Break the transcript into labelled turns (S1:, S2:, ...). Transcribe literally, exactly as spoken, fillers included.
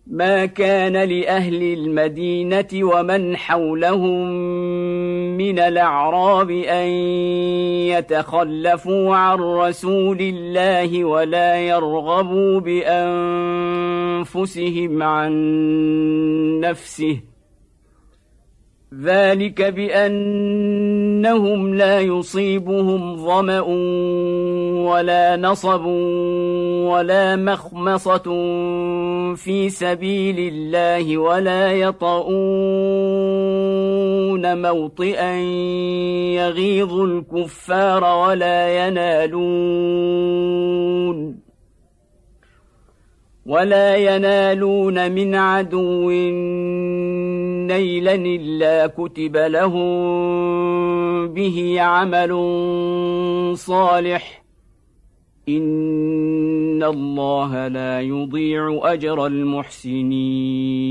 S1: ما كان لأهل المدينة ومن حولهم من الأعراب أن يتخلفوا عن رسول الله ولا يرغبوا بأنفسهم عن نفسه، ذلك بأنهم لا يصيبهم ظمأ ولا نصب ولا مخمصة في سبيل الله ولا يطؤون موطئا يغيظ الكفار ولا ينالون ولا ينالون من عدو نيلا إلا كتب لهم به عمل صالح، إن الله لا يضيع أجر المحسنين.